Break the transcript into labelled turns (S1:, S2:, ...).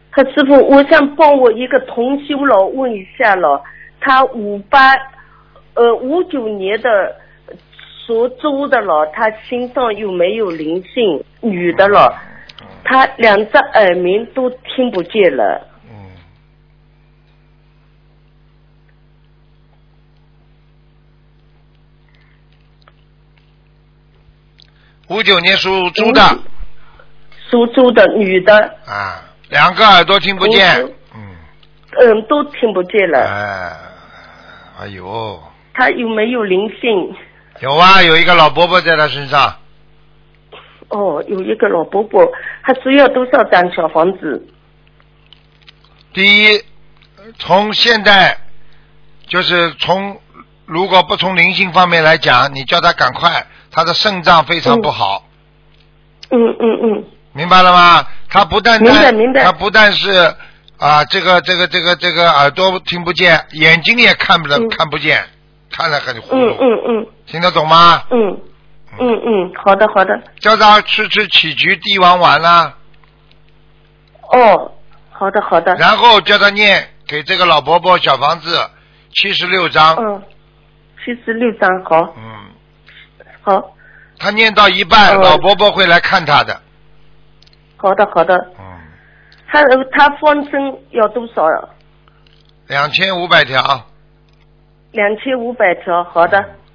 S1: 他师傅，我想帮我一个同修了问一下了，他59年的属猪的了，他心上有没有灵性？女的了，他2只耳鸣都听不见了。
S2: 59年属猪的。
S1: 属猪的女的。
S2: 啊，2个耳朵听不见。
S1: 都听不见了。
S2: 哎呦。
S1: 他有没有灵性？
S2: 有啊，有一个老伯伯在他身上。
S1: 哦，有一个老伯伯，他需要多少张小房子？
S2: 第一，从现在就是如果不从灵性方面来讲，你叫他赶快，他的肾脏非常不好。明白了吗？他不但
S1: 明白。
S2: 他不但是这个耳朵听不见，眼睛也看不见，看得很糊涂。听得懂吗？
S1: 好的。
S2: 叫他吃杞菊地黄丸啦。
S1: 哦，好的。
S2: 然后叫他念给这个老伯伯小房子76张。
S1: 76张，好。好。
S2: 他念到一半，老伯伯会来看他的。
S1: 好的。他放生要多少？2500条。2500条，好的。